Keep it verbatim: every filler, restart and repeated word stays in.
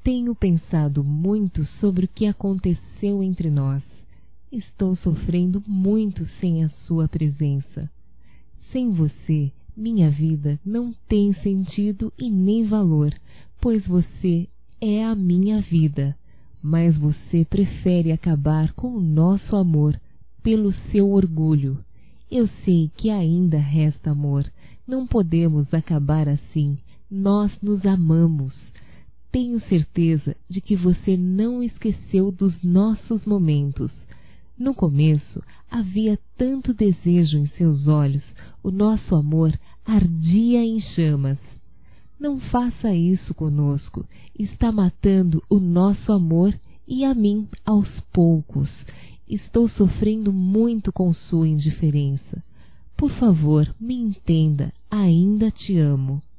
Tenho pensado muito sobre o que aconteceu entre nós. Estou sofrendo muito sem a sua presença. Sem você, minha vida não tem sentido e nem valor, pois você é a minha vida. Mas você prefere acabar com o nosso amor pelo seu orgulho. Eu sei que ainda resta amor. Não podemos acabar assim. Nós nos amamos. Tenho certeza de que você não esqueceu dos nossos momentos. No começo, havia tanto desejo em seus olhos, o nosso amor ardia em chamas. Não faça isso conosco, está matando o nosso amor e a mim aos poucos. Estou sofrendo muito com sua indiferença. Por favor, me entenda, ainda te amo.